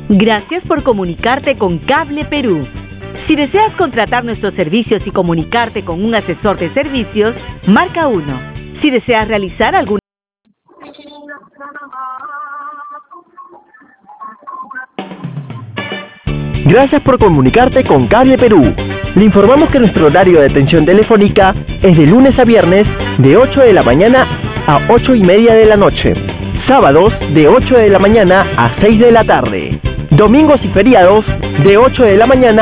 Gracias por comunicarte con Cable Perú. Si deseas contratar nuestros servicios y comunicarte con un asesor de servicios, marca 1. Si deseas realizar alguna... Gracias por comunicarte con Cable Perú. Le informamos que nuestro horario de atención telefónica es de lunes a viernes de 8 de la mañana a 8:30 de la noche. Sábados de 8 de la mañana a 6 de la tarde. Domingos y feriados de 8 de la mañana